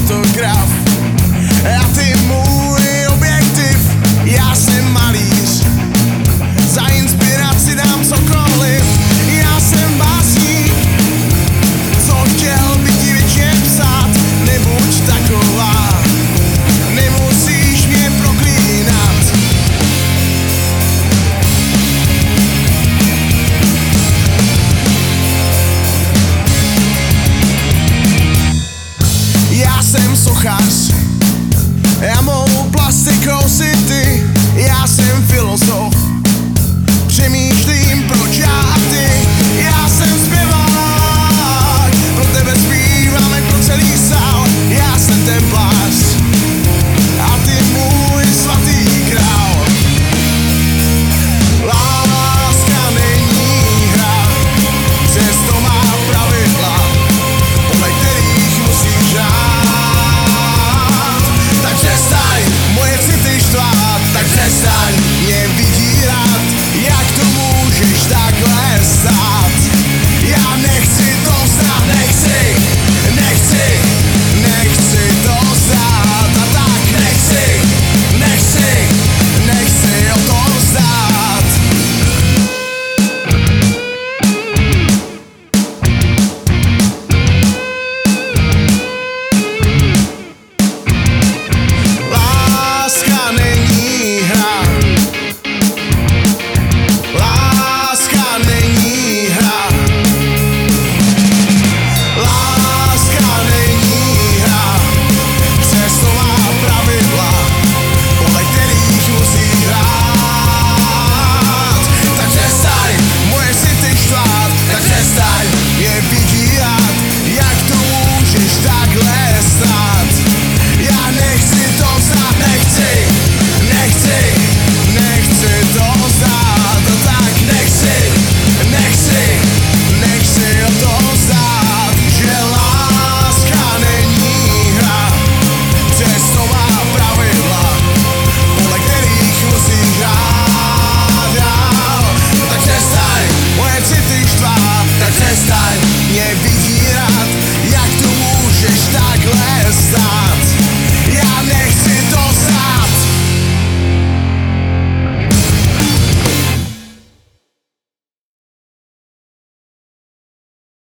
fotograf a ty můj objektiv. Já jsem malíř, za inspiraci dám cokoliv. Já jsem básník, co chtěl by ti věčně psát. Nebuď taková, nemusíš mě proklínat. Já jsem sochař, já mou plastikou si ty. Já jsem filozof, přemýšlím proč já.